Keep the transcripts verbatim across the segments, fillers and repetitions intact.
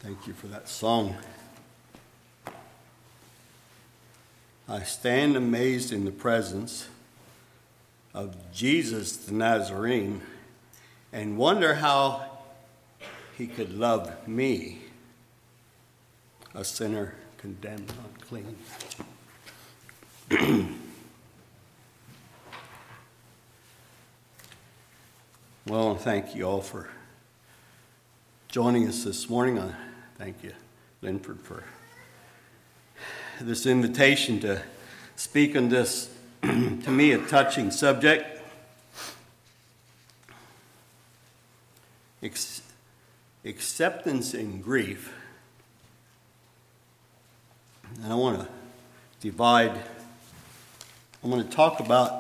Thank you for that song. I stand amazed in the presence of Jesus the Nazarene and wonder how he could love me, a sinner condemned unclean. Well, thank you all for joining us this morning. I thank you, Linford, for this invitation to speak on this, to me, a touching subject. Ex- acceptance in grief. And I want to divide, I want to talk about,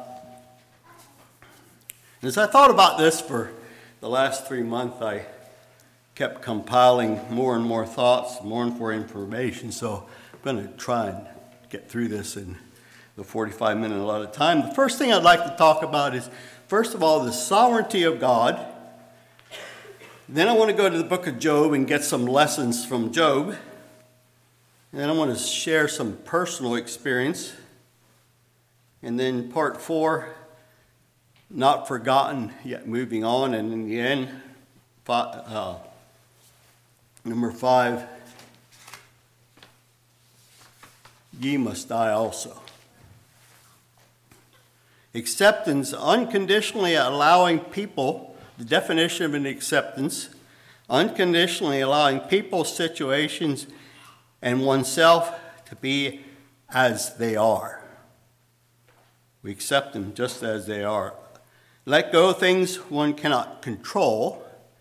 as I thought about this for the last three months, I kept compiling more and more thoughts, more and more information, so I'm going to try and get through this in the forty-five minute allotted time. The first thing I'd like to talk about is, first of all, the sovereignty of God. Then I want to go to the book of Job and get some lessons from Job. And then I want to share some personal experience. And then part four, not forgotten, yet moving on. And in the end, five, uh, number five, ye must die also. Acceptance, unconditionally allowing people, the definition of an acceptance, unconditionally allowing people, situations, and oneself to be as they are. We accept them just as they are. Let go of things one cannot control,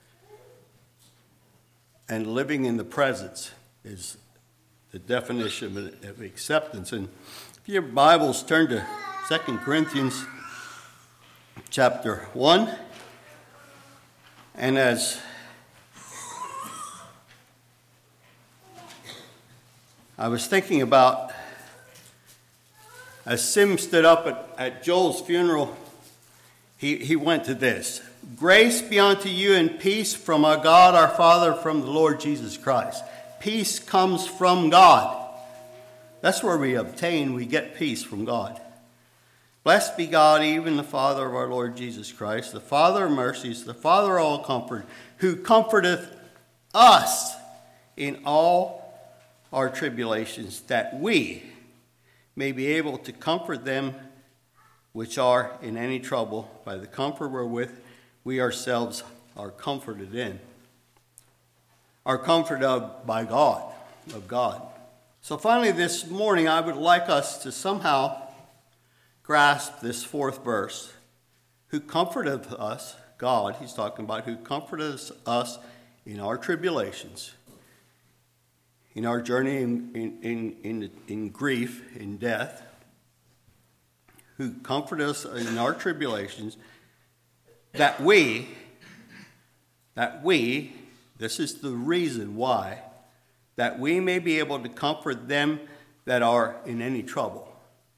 and living in the presence is the definition of acceptance. And if your Bibles turn to Second Corinthians chapter one, and as I was thinking about, as Sim stood up at, at Joel's funeral, he, he went to this: grace be unto you and peace from our God our Father, from the Lord Jesus Christ. Peace comes from God. That's where we obtain, we get peace from God. Blessed be God, even the Father of our Lord Jesus Christ, the Father of mercies, the Father of all comfort, who comforteth us in all our tribulations, that we may be able to comfort them which are in any trouble by the comfort wherewith we ourselves are comforted in. Are comforted of by God, of God. So finally this morning I would like us to somehow grasp this fourth verse. Who comforteth us, God, he's talking about, who comforteth us in our tribulations, in our journey in, in, in, in, in grief, in death, who comforteth us in our tribulations, that we, that we, this is the reason why, that we may be able to comfort them that are in any trouble.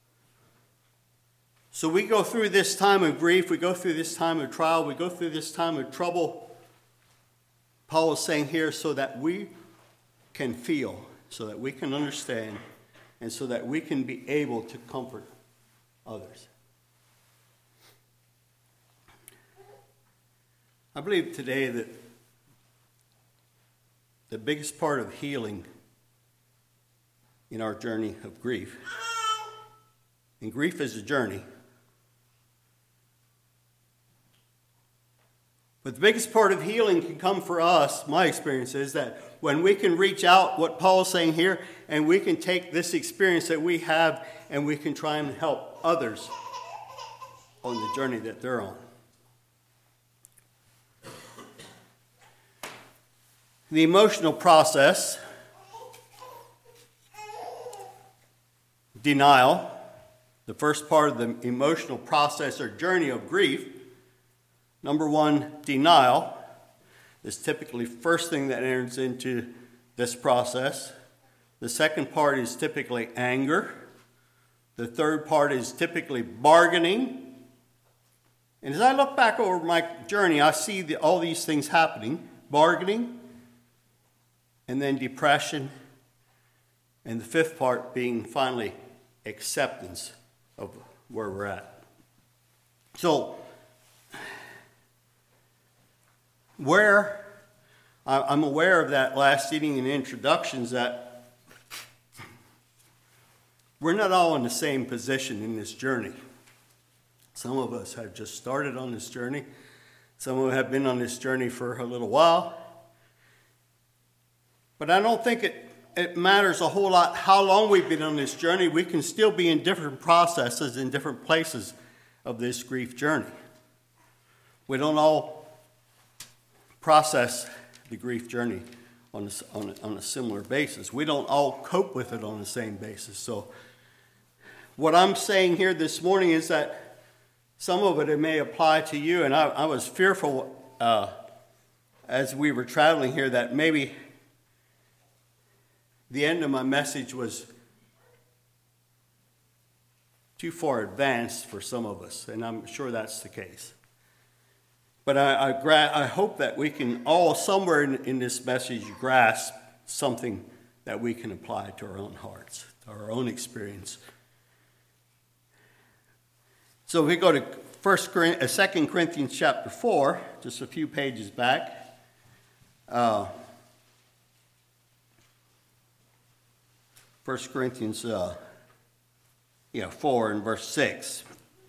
So we go through this time of grief, we go through this time of trial, we go through this time of trouble. Paul is saying here, so that we can feel, so that we can understand, and so that we can be able to comfort others. I believe today that the biggest part of healing in our journey of grief, and grief is a journey, but the biggest part of healing can come for us, my experience is that when we can reach out, what Paul is saying here, and we can take this experience that we have and we can try and help others on the journey that they're on. The emotional process, denial, the first part of the emotional process or journey of grief. Number one, denial is typically first thing that enters into this process. The second part is typically anger. The third part is typically bargaining. And as I look back over my journey, I see the, all these things happening. Bargaining, and then depression, and the fifth part being finally acceptance of where we're at. So, where I'm aware of that last eating in introductions that we're not all in the same position in this journey. Some of us have just started on this journey. Some of us have been on this journey for a little while. But I don't think it, it matters a whole lot how long we've been on this journey. We can still be in different processes in different places of this grief journey. We don't all process the grief journey on a, on, a, on a similar basis. We don't all cope with it on the same basis. So what I'm saying here this morning is that some of it, it may apply to you. And I, I was fearful uh, as we were traveling here that maybe the end of my message was too far advanced for some of us. And I'm sure that's the case. But I, I, gra- I hope that we can all, somewhere in, in this message, grasp something that we can apply to our own hearts, to our own experience. So if we go to First, uh, Second Corinthians chapter four, just a few pages back. Uh, First Corinthians uh, yeah, four and verse six.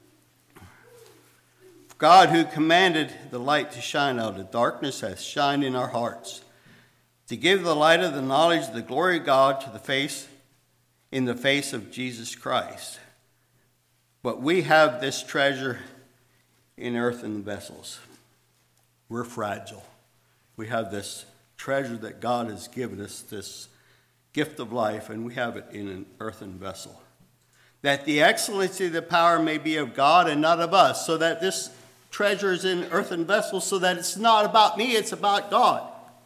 God, who commanded the light to shine out of darkness, hath shined in our hearts, to give the light of the knowledge of the glory of God to the face, in the face of Jesus Christ. But we have this treasure in earthen vessels. We're fragile. We have this treasure that God has given us, this gift of life, and we have it in an earthen vessel. That the excellency of the power may be of God and not of us, so that this treasure is in earthen vessels, so that it's not about me, it's about God.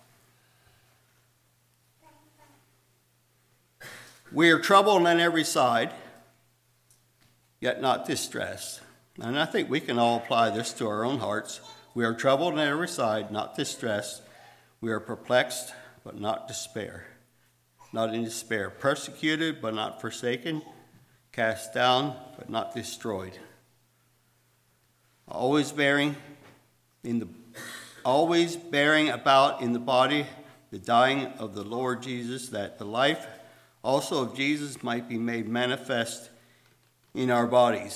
We are troubled on every side, yet not distressed. And I think we can all apply this to our own hearts. We are troubled on every side, not distressed. We are perplexed, but not despair. Not in despair. Persecuted, but not forsaken. Cast down, but not destroyed. Always bearing in the always bearing about in the body the dying of the Lord Jesus, that the life also of Jesus might be made manifest in our bodies.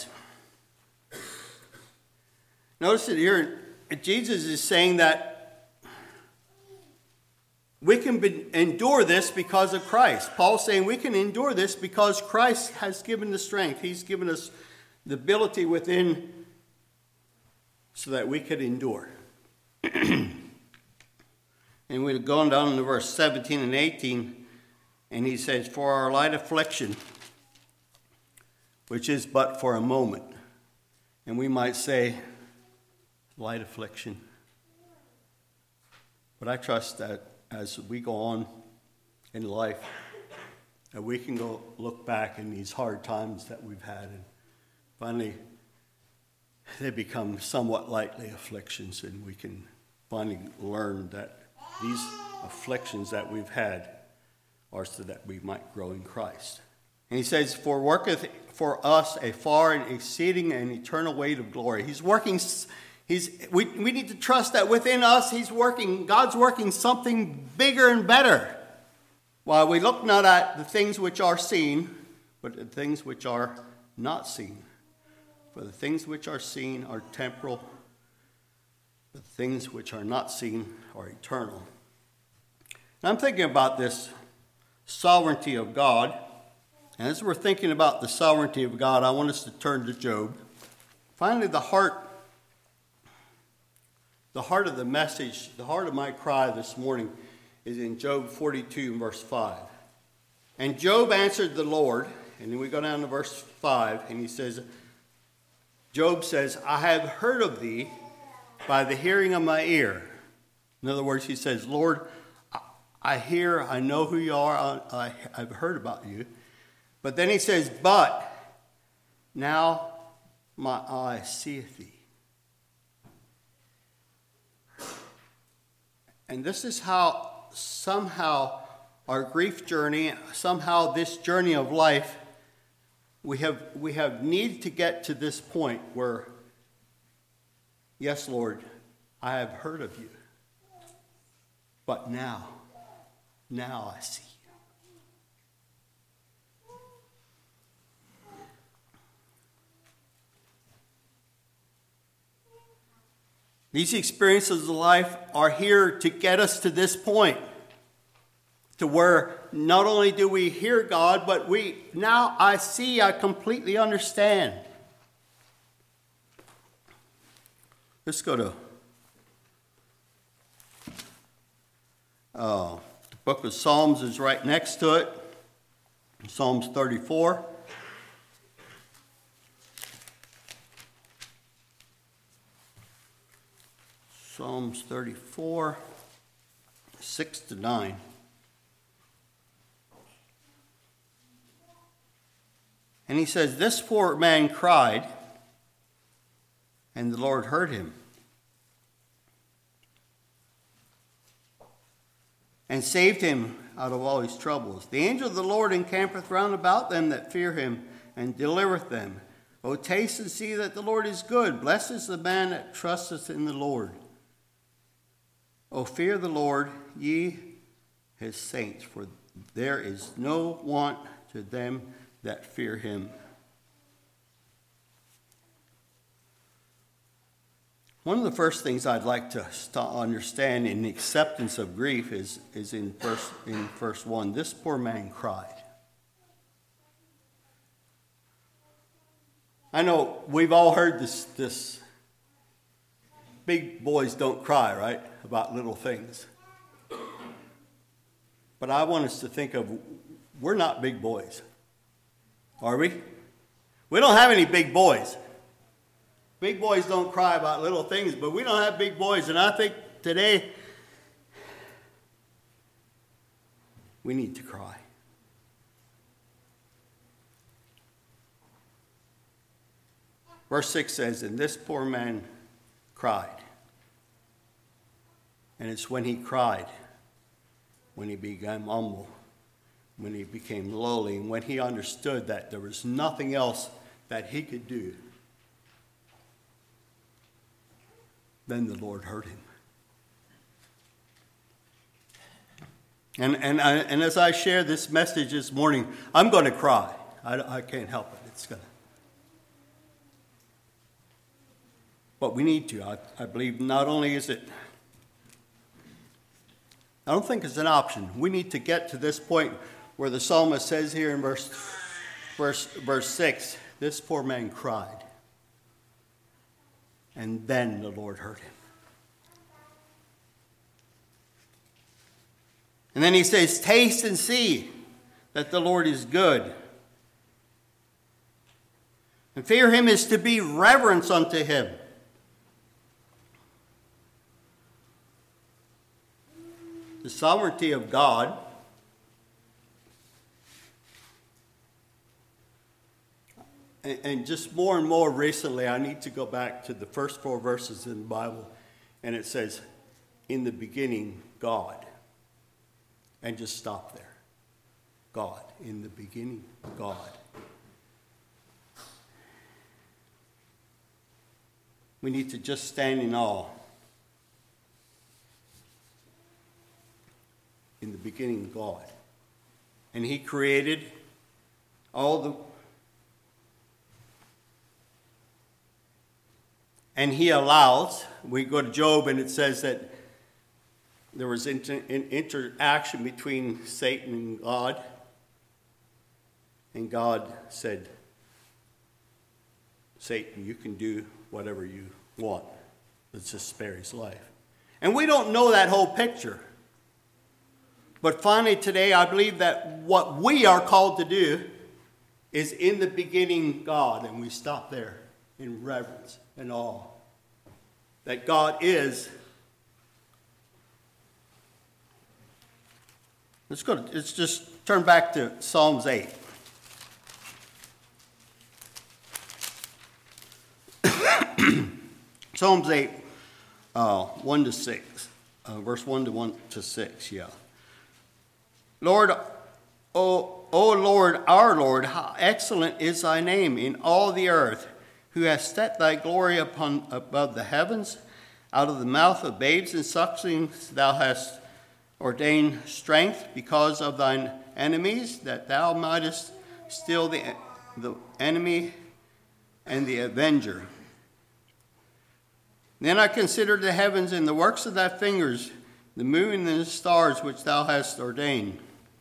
Notice that here Jesus is saying that we can be, endure this because of Christ. Paul's saying we can endure this because Christ has given the strength. He's given us the ability within so that we could endure. And we're going down to verse seventeen and eighteen, and he says, for our light affliction, which is but for a moment. And we might say, light affliction. But I trust that as we go on in life, that we can go look back in these hard times that we've had, and finally they become somewhat lightly afflictions, and we can finally learn that these afflictions that we've had are so that we might grow in Christ. And he says, for worketh for us a far and exceeding and eternal weight of glory. He's working, he's we, we need to trust that within us he's working, God's working something bigger and better. While we look not at the things which are seen, but the things which are not seen. For the things which are seen are temporal, the things which are not seen are eternal. And I'm thinking about this sovereignty of God. And as we're thinking about the sovereignty of God, I want us to turn to Job. Finally, the heart, the heart of the message, the heart of my cry this morning is in Job forty-two, verse five. And Job answered the Lord, and then we go down to verse five, and he says, Job says, I have heard of thee by the hearing of my ear. In other words, he says, Lord, I hear, I know who you are, I, I've heard about you. But then he says, but now my eye seeth thee. And this is how somehow our grief journey, somehow this journey of life, we have we have needed to get to this point where, yes, Lord, I have heard of you, but now, now I see you. These experiences of life are here to get us to this point, to where not only do we hear God, but we now I see, I completely understand. Let's go to uh, the book of Psalms is right next to it. Psalms thirty-four. Psalms thirty-four, six to nine. And he says, this poor man cried, and the Lord heard him, and saved him out of all his troubles. The angel of the Lord encampeth round about them that fear him, and delivereth them. O taste and see that the Lord is good. Blessed is the man that trusteth in the Lord. O fear the Lord, ye his saints, for there is no want to them that fear him. One of the first things I'd like to understand in the acceptance of grief is, is in verse in verse one. This poor man cried. I know we've all heard this, this big boys don't cry, right? About little things. But I want us to think of, we're not big boys. Are we? We don't have any big boys. Big boys don't cry about little things, but we don't have big boys. And I think today we need to cry. Verse six says, and this poor man cried. And it's when he cried, when he became humble, when he became lowly, and when he understood that there was nothing else that he could do, then the Lord heard him. And and I, and as I share this message this morning, I'm going to cry. I, I can't help it. It's going to. But we need to. I, I believe not only is it, I don't think it's an option. We need to get to this point where the psalmist says here in verse, verse, verse six, this poor man cried. And then the Lord heard him. And then he says, taste and see that the Lord is good. And fear him is to be reverence unto him. The sovereignty of God and, and just more and more recently, I need to go back to the first four verses in the Bible, and it says, in the beginning, God. And just stop there. God. In the beginning, God. We need to just stand in awe. In the beginning, God. And he created all the... And he allows, we go to Job and it says that there was inter, in, interaction between Satan and God. And God said, Satan, you can do whatever you want. Let's just spare his life. And we don't know that whole picture. But finally today, I believe that what we are called to do is in the beginning God. And we stop there in reverence and awe. That God is. Let's go. To, let's just turn back to Psalms eight. Psalms eight, uh, one to six, uh, verse one to one to six. Yeah. Lord, O, o Lord, our Lord, how excellent is thy name in all the earth, who hast set thy glory upon above the heavens. Out of the mouth of babes and sucklings thou hast ordained strength because of thine enemies, that thou mightest still the, the enemy and the avenger. Then I considered the heavens and the works of thy fingers, the moon and the stars which thou hast ordained.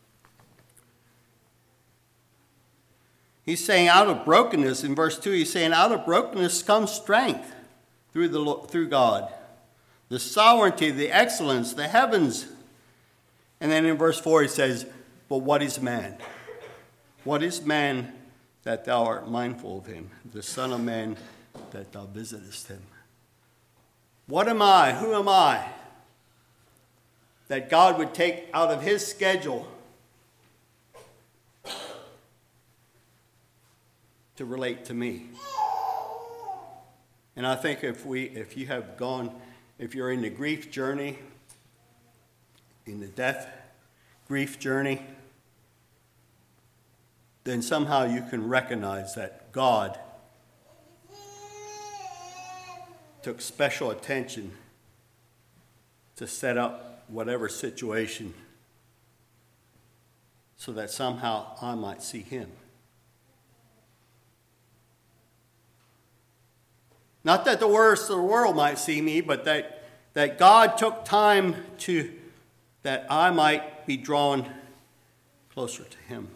He's saying out of brokenness, in verse two, he's saying out of brokenness comes strength through, the, through God. The sovereignty, the excellence, the heavens. And then in verse four he says, but what is man? What is man that thou art mindful of him? The Son of Man that thou visitest him. What am I? Who am I? That God would take out of his schedule to relate to me. And I think if we, if you have gone, if you're in the grief journey, in the death grief journey, then somehow you can recognize that God took special attention to set up whatever situation so that somehow I might see him. Not that the worst of the world might see me, but that, that God took time to, that I might be drawn closer to him.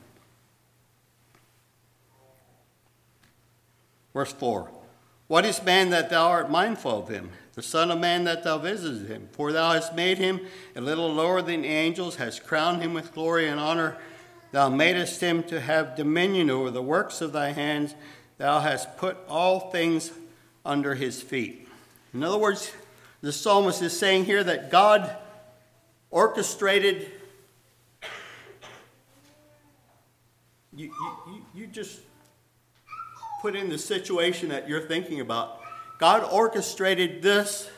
Verse four. What is man that thou art mindful of him? The Son of Man that thou visitest him? For thou hast made him a little lower than the angels, hast crowned him with glory and honor. Thou madest him to have dominion over the works of thy hands. Thou hast put all things under his feet. In other words, the psalmist is saying here that God orchestrated. You, you, you just put in the situation that you're thinking about. God orchestrated this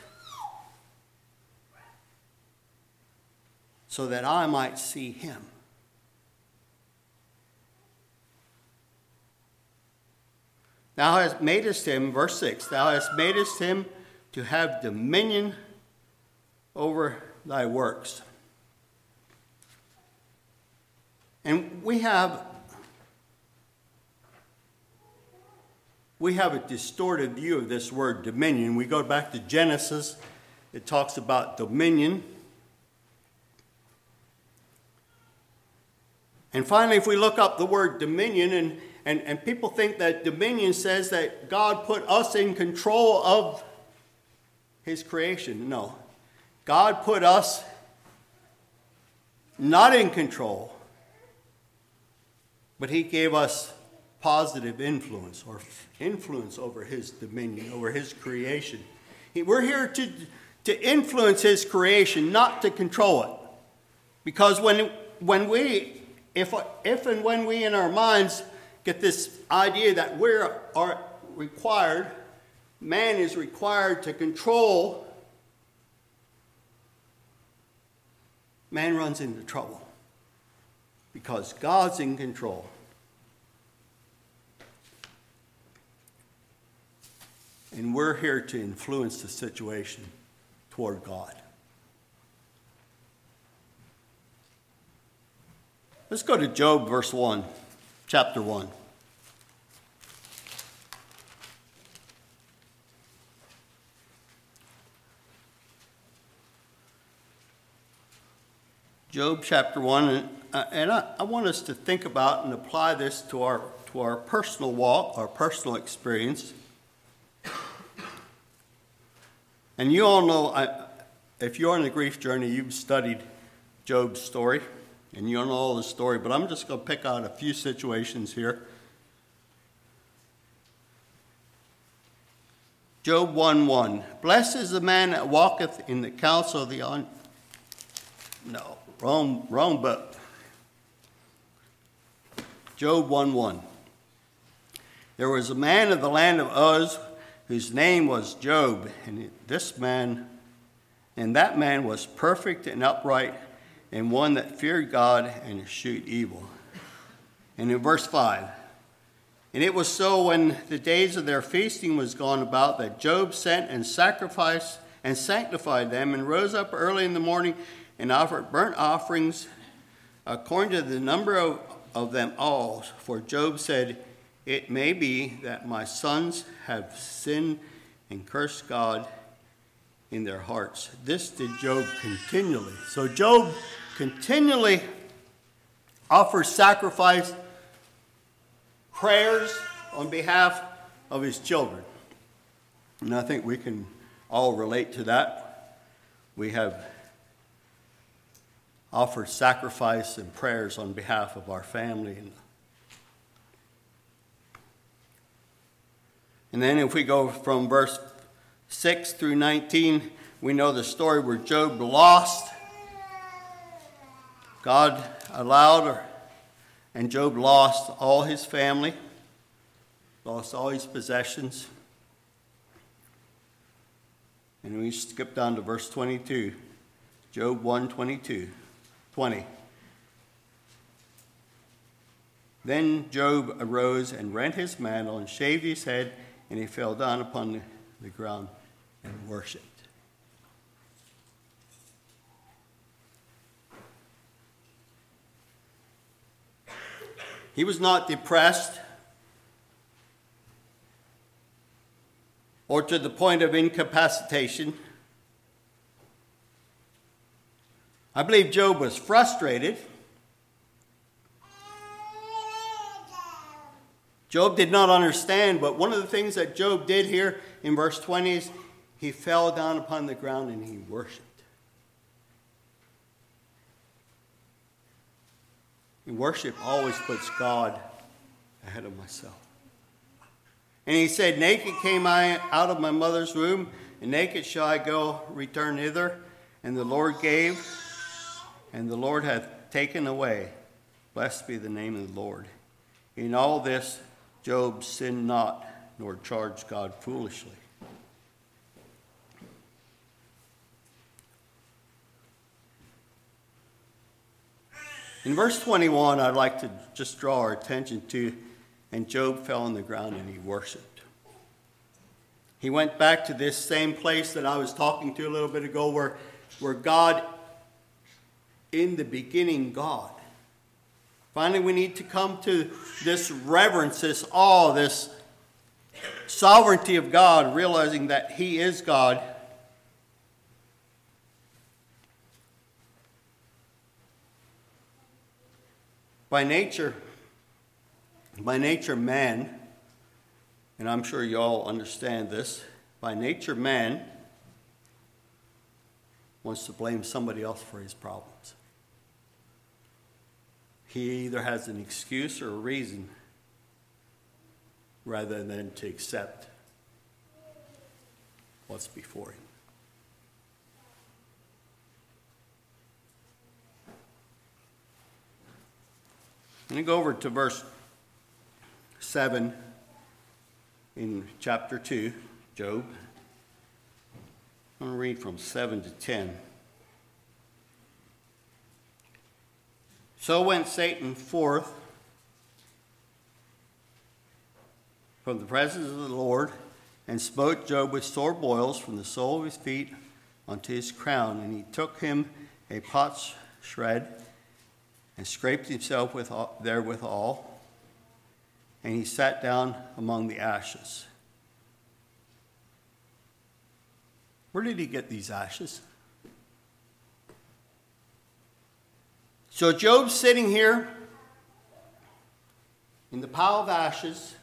so that I might see him. Thou hast madest him, verse six, thou hast madest him to have dominion over thy works. And we have we have a distorted view of this word dominion. We go back to Genesis. It talks about dominion. And finally, if we look up the word dominion, and, and, and people think that dominion says that God put us in control of his creation. No. God put us not in control, but he gave us positive influence or influence over his dominion, over his creation. We're here to, to influence his creation, not to control it. Because when, when we, if, if and when we in our minds get this idea that we are required, man is required to control, man runs into trouble. Because God's in control. And we're here to influence the situation toward God. Let's go to Job, verse one, chapter one. Job chapter one, and, uh, and I, I want us to think about and apply this to our, to our personal walk, our personal experience. And you all know, I, if you're on the grief journey, you've studied Job's story, and you don't know all the story, but I'm just going to pick out a few situations here. Job one one. Blessed is the man that walketh in the counsel of the un... No, wrong, wrong book. Job one one. There was a man of the land of Uz, whose name was Job, and this man, and that man was perfect and upright, and one that feared God and eschewed evil. And in verse five, and it was so when the days of their feasting was gone about that Job sent and sacrificed and sanctified them, and rose up early in the morning and offered burnt offerings according to the number of, of them all. For Job said, it may be that my sons have sinned and cursed God in their hearts. This did Job continually. So Job continually offers sacrifice, prayers on behalf of his children. And I think we can all relate to that. We have offered sacrifice and prayers on behalf of our family. And then if we go from verse six through nineteen, we know the story where Job lost. God allowed, and Job lost all his family, lost all his possessions. And we skip down to verse twenty-two, Job one, twenty-two, twenty. Then Job arose and rent his mantle and shaved his head, and he fell down upon the, the ground and worshipped. He was not depressed or to the point of incapacitation. I believe Job was frustrated. Job did not understand, but one of the things that Job did here in verse twenty is he fell down upon the ground and he worshiped. And worship always puts God ahead of myself. And he said, naked came I out of my mother's womb, and naked shall I go return hither. And the Lord gave, and the Lord hath taken away. Blessed be the name of the Lord. In all this, Job sinned not, nor charged God foolishly. In verse twenty-one, I'd like to just draw our attention to, and Job fell on the ground and he worshiped. He went back to this same place that I was talking to a little bit ago, where, where God, in the beginning, God. Finally, we need to come to this reverence, this awe, this sovereignty of God, realizing that He is God. By nature, by nature man, and I'm sure you all understand this, by nature man wants to blame somebody else for his problems. He either has an excuse or a reason rather than to accept what's before him. I'm going to go over to verse seven in chapter two, Job. I'm going to read from seven to ten. So went Satan forth from the presence of the Lord, and smote Job with sore boils from the sole of his feet unto his crown. And he took him a potsherd shred, and scraped himself with all, therewithal, and he sat down among the ashes. Where did he get these ashes? So Job's sitting here in the pile of ashes,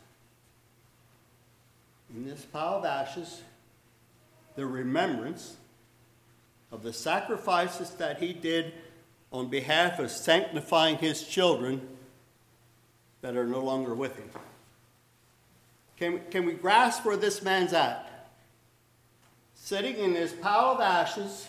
in this pile of ashes, the remembrance of the sacrifices that he did on behalf of sanctifying his children that are no longer with him. Can, can we grasp where this man's at? Sitting in this pile of ashes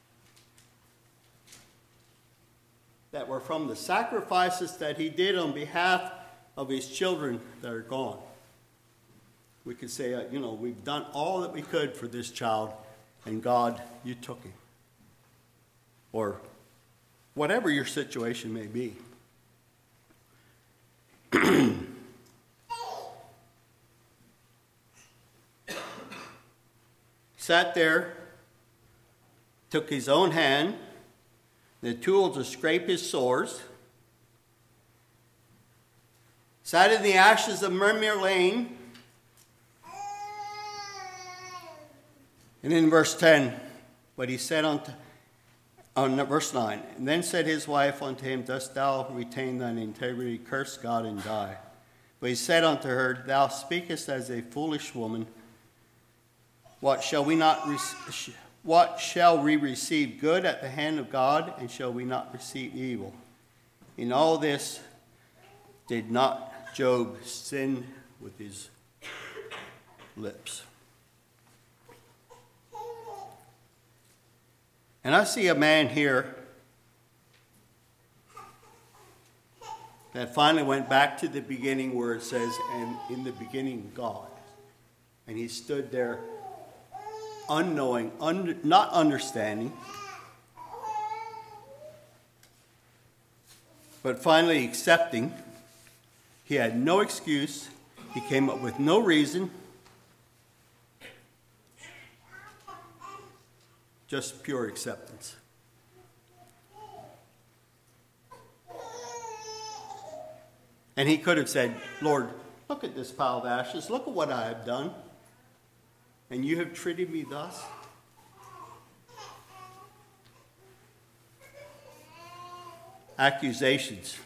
that were from the sacrifices that he did on behalf of his children that are gone. We could say, uh, you know, we've done all that we could for this child, and God, you took him. Or whatever your situation may be. Sat there, took his own hand, the tool to scrape his sores, sat in the ashes of Myrmir Lane, and in verse ten, but he said unto, on verse nine, and then said his wife unto him, dost thou retain thine integrity? Curse God and die. But he said unto her, thou speakest as a foolish woman. What shall we not re- what shall we receive good at the hand of God, and shall we not receive evil? In all this did not Job sin with his lips. And I see a man here that finally went back to the beginning where it says, and in the beginning God. And he stood there unknowing, un- not understanding, but finally accepting. He had no excuse. He came up with no reason. Just pure acceptance. And he could have said, Lord, look at this pile of ashes. Look at what I have done. And you have treated me thus. Accusations.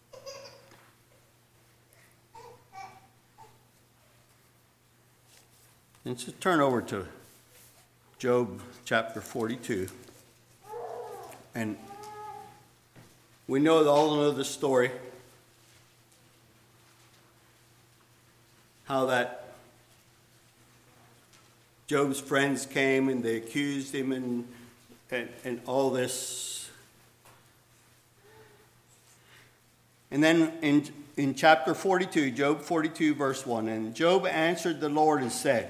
And so turn over to Job chapter forty-two. And we know all know the story. How that Job's friends came and they accused him and, and, and all this. And then in, in chapter forty-two, Job forty-two, verse one, and Job answered the Lord and said,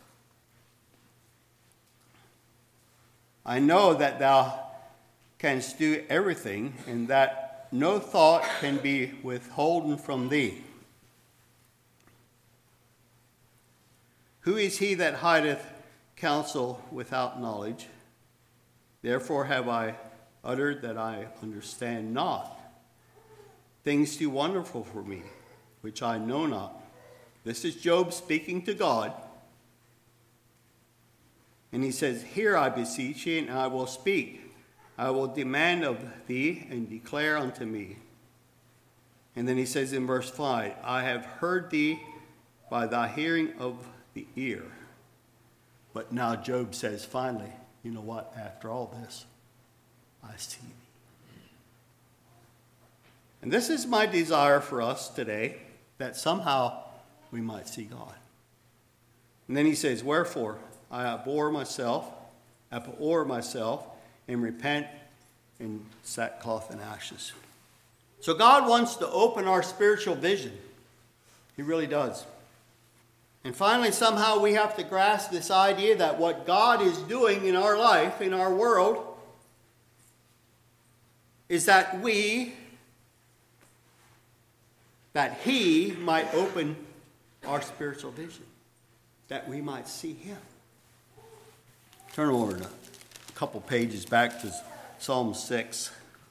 I know that thou canst do everything, and that no thought can be withholden from thee. Who is he that hideth counsel without knowledge? Therefore have I uttered that I understand not. Things too wonderful for me, which I know not. This is Job speaking to God. And he says, Hear, I beseech thee, and I will speak. I will demand of thee, and declare unto me. And then he says in verse five, I have heard thee by thy hearing of the ear. But now Job says, finally, you know what? After all this, I see thee. And this is my desire for us today, that somehow we might see God. And then he says, Wherefore I abhor myself, abhor myself, and repent in sackcloth and ashes. So God wants to open our spiritual vision. He really does. And finally, somehow we have to grasp this idea that what God is doing in our life, in our world, is that we, that He might open our spiritual vision, that we might see Him. Turn over to a couple pages back to Psalm six.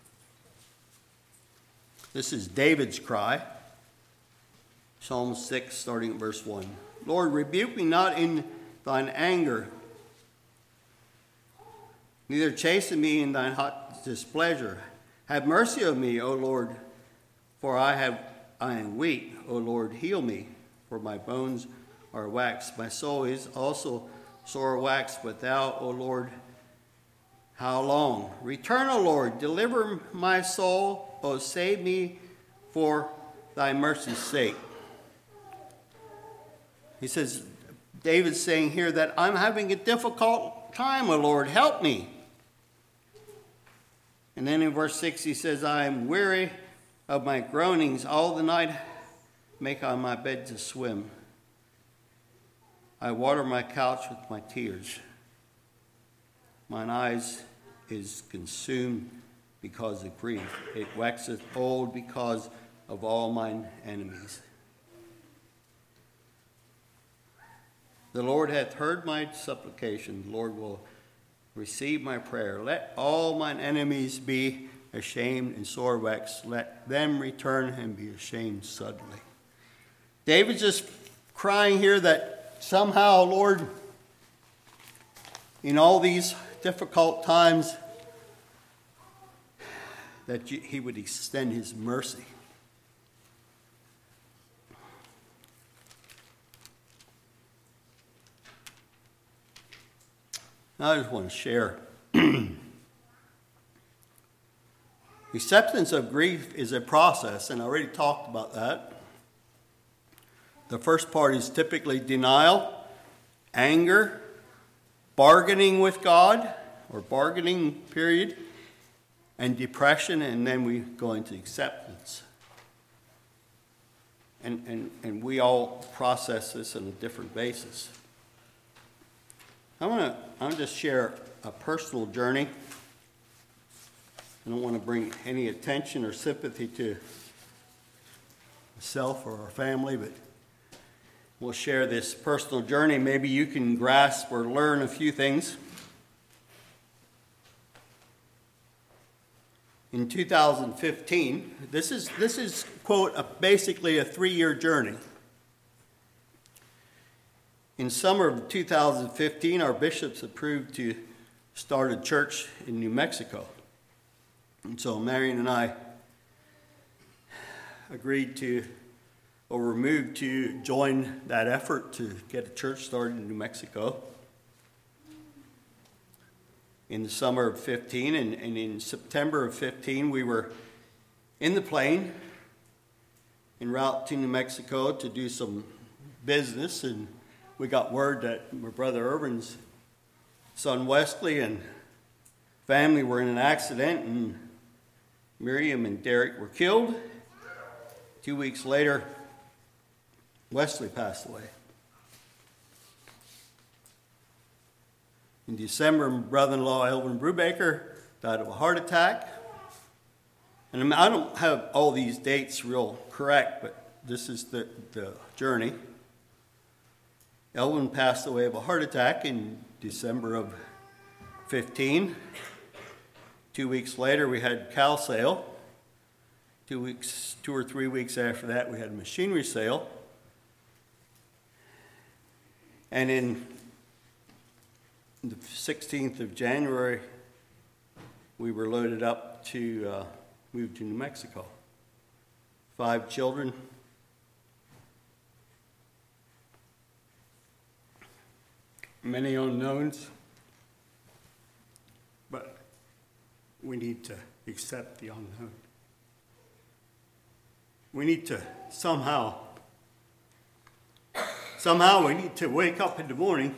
This is David's cry. Psalm six, starting at verse one. Lord, rebuke me not in thine anger, neither chasten me in thine hot displeasure. Have mercy on me, O Lord, for I have I am weak. O Lord, heal me, for my bones are waxed. My soul is also sore waxed, but thou, O Lord, how long? Return, O Lord, deliver my soul. O save me for thy mercy's sake. He says, David's saying here that I'm having a difficult time, O Lord, help me. And then in verse six he says, I am weary of my groanings. All the night make I my bed to swim. I water my couch with my tears. Mine eyes is consumed because of grief. It waxeth old because of all mine enemies. The Lord hath heard my supplication. The Lord will receive my prayer. Let all mine enemies be ashamed and sore vexed. Let them return and be ashamed suddenly. David's just crying here that somehow, Lord, in all these difficult times, that he would extend his mercy. I just want to share. Acceptance of grief is a process, and I already talked about that. The first part is typically denial, anger, bargaining with God, or bargaining period, and depression, and then we go into acceptance. And, and, and we all process this on a different basis. I want to I want to just share a personal journey. I don't want to bring any attention or sympathy to myself or our family, but we'll share this personal journey. Maybe you can grasp or learn a few things. In two thousand fifteen, this is, this is quote, a, basically a three-year journey. In summer of two thousand fifteen, our bishops approved to start a church in New Mexico. And so Marion and I agreed to, or were moved to join that effort to get a church started in New Mexico in the summer of fifteen. And, and in September of fifteen, we were in the plane en route to New Mexico to do some business, and we got word that my brother Irvin's son Wesley and family were in an accident, and Miriam and Derek were killed. Two weeks later, Wesley passed away. In December, my brother-in-law Elvin Brubaker died of a heart attack. And I don't have all these dates real correct, but this is the, the journey. Elvin passed away of a heart attack in December of fifteen. Two weeks later, we had cow sale. Two weeks, two or three weeks after that, we had a machinery sale. And in the sixteenth of January, we were loaded up to uh, move to New Mexico. Five children. Many unknowns, but we need to accept the unknown. We need to somehow, somehow we need to wake up in the morning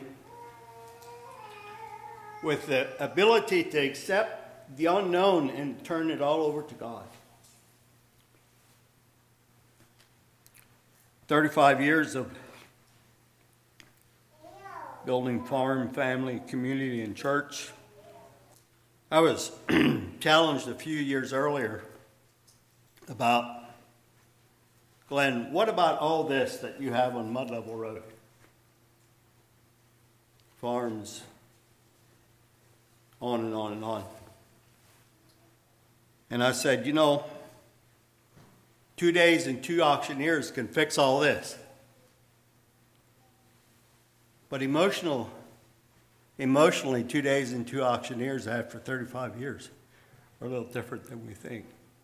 with the ability to accept the unknown and turn it all over to God. thirty-five years of building farm, family, community, and church. I was challenged a few years earlier about, Glenn, what about all this that you have on Mud Level Road? Farms, on and on and on. And I said, you know, two days and two auctioneers can fix all this. But emotional, emotionally, two days and two auctioneers after thirty-five years are a little different than we think.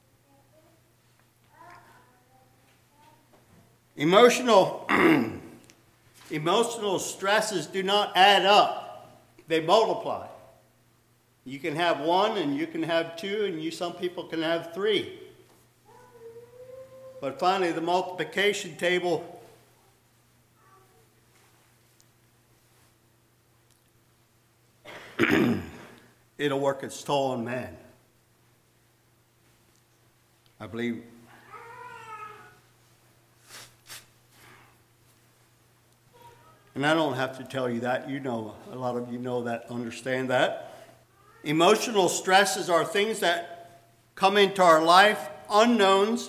Emotional, emotional stresses do not add up. They multiply. You can have one and you can have two, and you some people can have three. But finally, the multiplication table it'll work its toll on man. I believe and I don't have to tell you that. You know, a lot of you know that, understand that. Emotional stresses are things that come into our life, unknowns,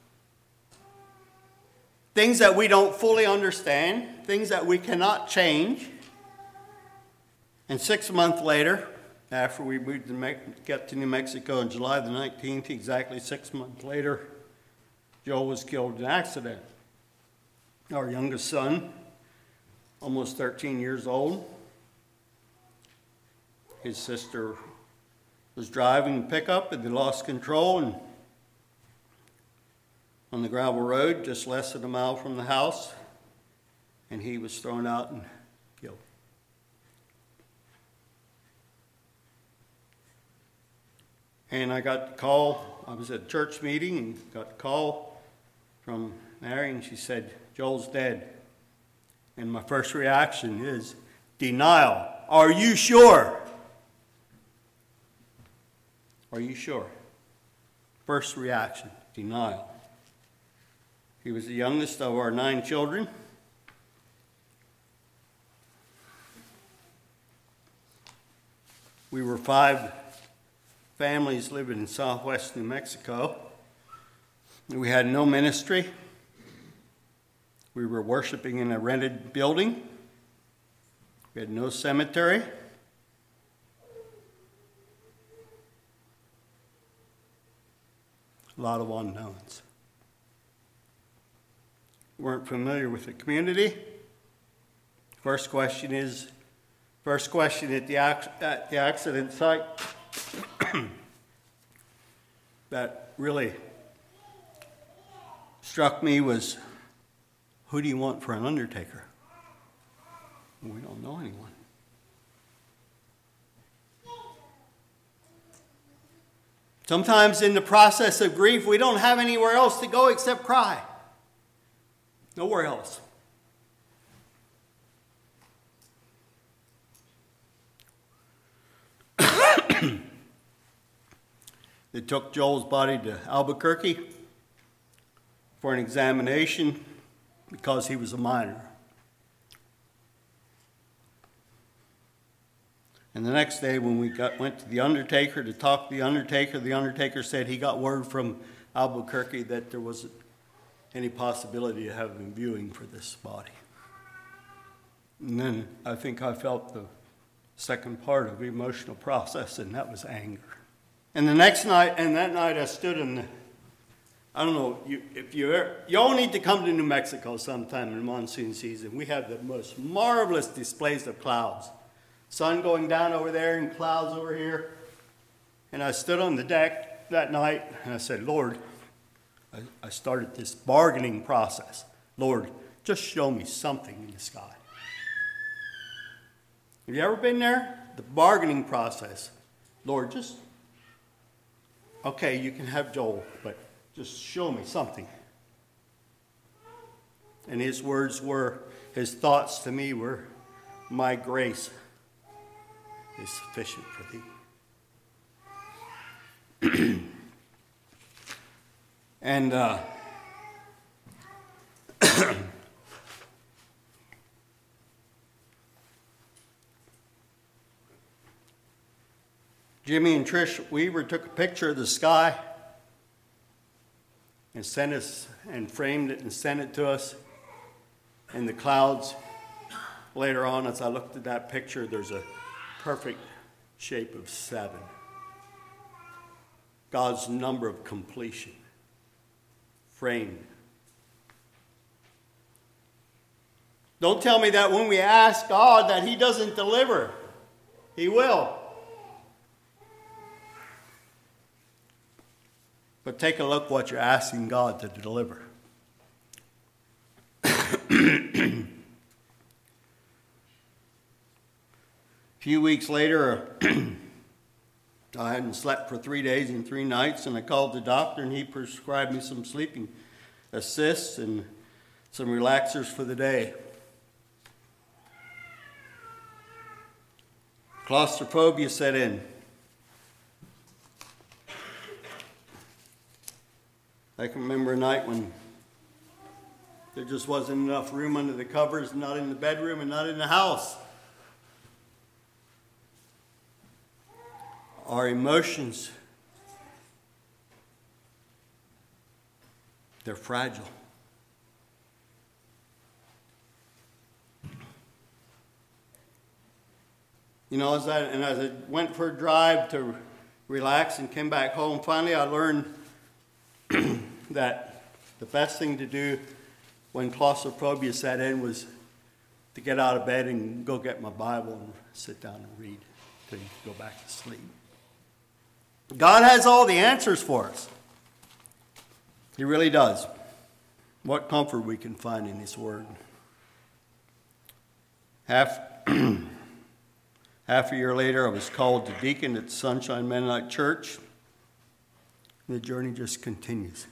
things that we don't fully understand, things that we cannot change. And six months later, after we moved to Me- got to New Mexico on July the nineteenth, exactly six months later, Joel was killed in an accident. Our youngest son, almost thirteen years old, his sister was driving a pickup and they lost control and on the gravel road just less than a mile from the house, and he was thrown out and killed. And I got the call, I was at a church meeting and got the call from Mary, and she said, Joel's dead. And my first reaction is denial. Are you sure? Are you sure? First reaction, denial. He was the youngest of our nine children. We were five families living in southwest New Mexico. We had no ministry. We were worshiping in a rented building. We had no cemetery. A lot of unknowns. We weren't familiar with the community. First question is, first question at the, at the accident site that really struck me was, who do you want for an undertaker? We don't know anyone. Sometimes in the process of grief, we don't have anywhere else to go except cry. Nowhere else. They took Joel's body to Albuquerque for an examination because he was a minor. And the next day when we got, went to the undertaker to talk to the undertaker, the undertaker said he got word from Albuquerque that there wasn't any possibility of having viewing for this body. And then I think I felt the second part of the emotional process, and that was anger. And the next night, and that night I stood in the, I don't know, you, if you ever, you all need to come to New Mexico sometime in the monsoon season. We have the most marvelous displays of clouds. Sun going down over there and clouds over here. And I stood on the deck that night and I said, Lord, I, I started this bargaining process. Lord, just show me something in the sky. Have you ever been there? The bargaining process. Lord, just, okay, you can have Joel, but just show me something. And his words were, his thoughts to me were, my grace is sufficient for thee. And uh, Jimmy and Trish Weaver took a picture of the sky and sent us and framed it and sent it to us. And the clouds, later on, as I looked at that picture, there's a perfect shape of seven. God's number of completion, framed. Don't tell me that when we ask God that he doesn't deliver. He will. But take a look what you're asking God to deliver. A few weeks later, I hadn't slept for three days and three nights, and I called the doctor, and he prescribed me some sleeping assists and some relaxers for the day. Claustrophobia set in. I can remember a night when there just wasn't enough room under the covers, not in the bedroom and not in the house. Our emotions They're fragile. You know, as I, and as I went for a drive to relax and came back home, finally I learned that the best thing to do when claustrophobia set in was to get out of bed and go get my Bible and sit down and read until you go back to sleep. God has all the answers for us. He really does. What comfort we can find in His Word. Half, half a year later, I was called to deacon at Sunshine Mennonite Church. The journey just continues.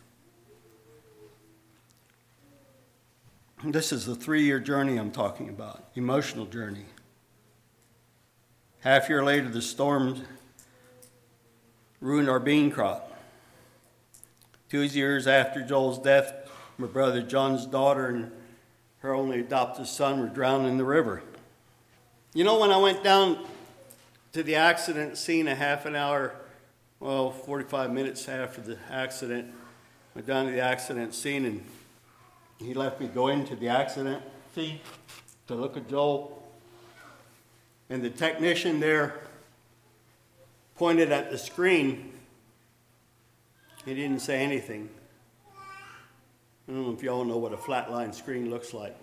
This is the three-year journey I'm talking about, emotional journey. Half a year later, the storms ruined our bean crop. Two years after Joel's death, my brother John's daughter and her only adopted son were drowned in the river. You know, when I went down to the accident scene a half an hour, well, forty-five minutes after the accident, I went down to the accident scene and he left me go into the accident scene to look at Joel. And the technician there pointed at the screen. He didn't say anything. I don't know if you all know what a flatline screen looks like.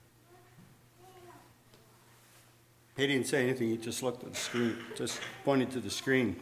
He didn't say anything. He just looked at the screen, just pointed to the screen.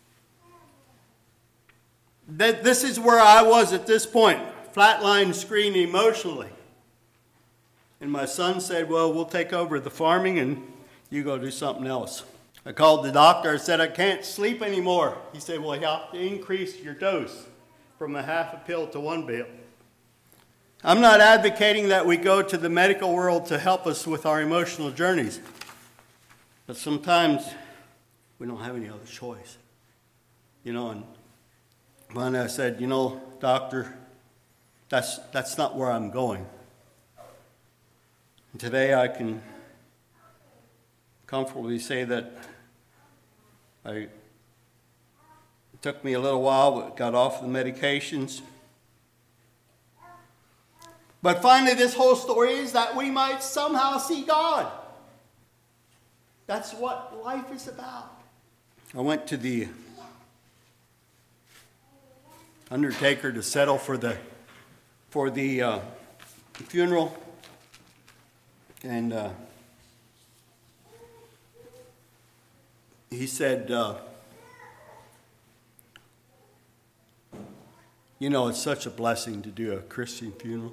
That this is where I was at this point, flatline screen emotionally. And my son said, well, we'll take over the farming and you go do something else. I called the doctor. I said, I can't sleep anymore. He said, well, you have to increase your dose from a half a pill to one pill. I'm not advocating that we go to the medical world to help us with our emotional journeys. But sometimes we don't have any other choice. You know, and finally I said, you know, doctor, that's, that's not where I'm going. And today I can comfortably say that I, it took me a little while, but got off the medications. But finally, this whole story is that we might somehow see God. That's what life is about. I went to the undertaker to settle for the for the uh, funeral, and uh, he said, uh, you know, it's such a blessing to do a Christian funeral.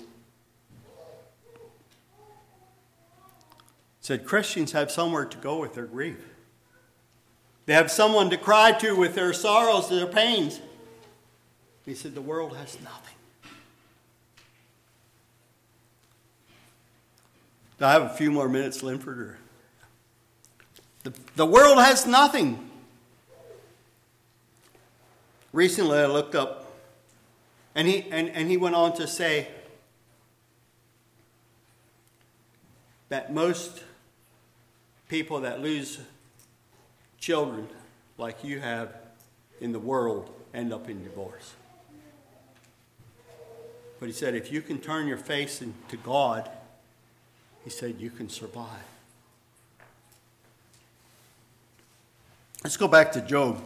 Said Christians have somewhere to go with their grief. They have someone to cry to with their sorrows, their pains. He said the world has nothing. Do I have a few more minutes, Linford? Or? The, the world has nothing. Recently I looked up, and he, and, and he went on to say that most people that lose children like you have in the world end up in divorce. But he said, if you can turn your face to God, he said, you can survive. Let's go back to Job.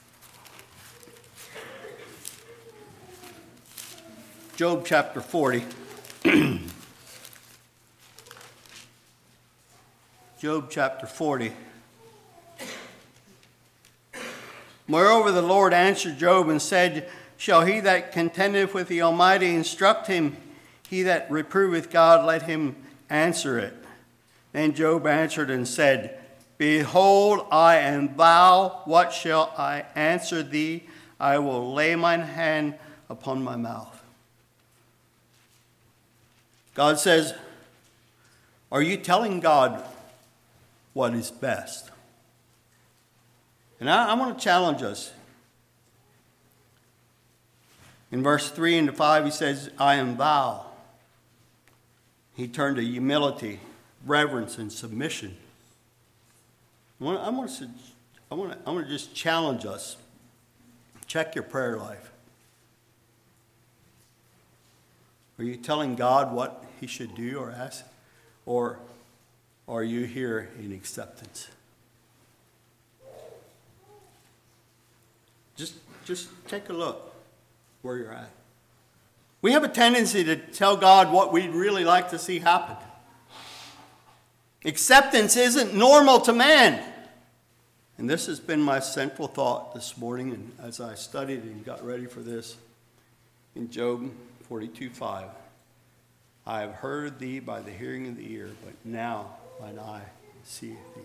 Job chapter forty. Job chapter forty. Moreover, the Lord answered Job and said, shall he that contendeth with the Almighty instruct him? He that reproveth God, let him answer it. Then Job answered and said, behold, I am thou. What shall I answer thee? I will lay mine hand upon my mouth. God says, are you telling God what is best? And I, I want to challenge us. In verse three and five, he says, I am thou. He turned to humility, reverence, and submission. I want, I want, to, I want, to, I want to just challenge us. Check your prayer life. Are you telling God what he should do or ask? Or are you here in acceptance? Just, just take a look where you're at. We have a tendency to tell God what we'd really like to see happen. Acceptance isn't normal to man. And this has been my central thought this morning, and as I studied and got ready for this, in Job forty-two five. I have heard thee by the hearing of the ear, but now mine eye seeth thee.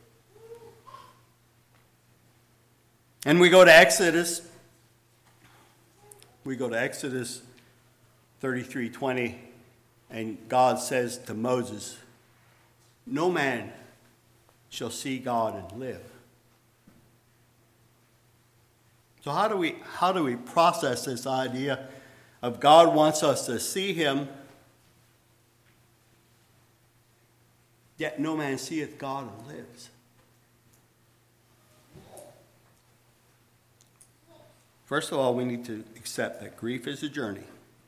And we go to Exodus. We go to Exodus thirty-three twenty, and God says to Moses, no man shall see God and live. So how do we how do we process this idea of God wants us to see him, yet no man seeth God and lives? First of all, we need to accept that grief is a journey.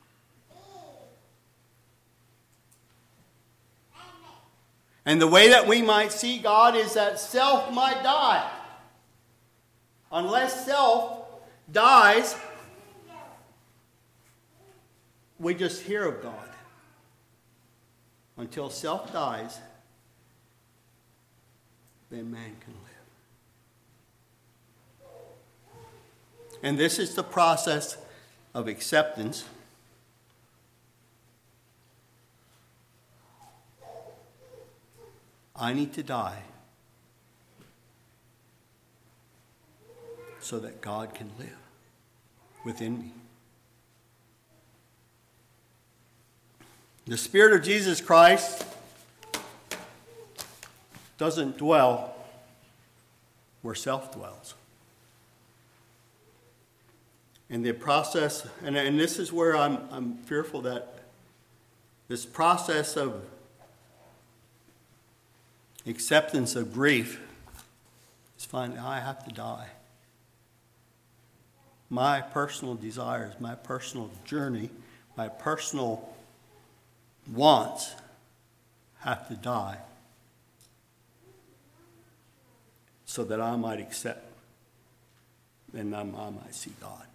And the way that we might see God is that self might die. Unless self dies, we just hear of God. Until self dies, then man can live. And this is the process of acceptance. I need to die so that God can live within me. The Spirit of Jesus Christ doesn't dwell where self dwells. And the process, and, and this is where I'm, I'm fearful that this process of acceptance of grief is finding I have to die. My personal desires, my personal journey, my personal wants have to die so that I might accept and I might see God.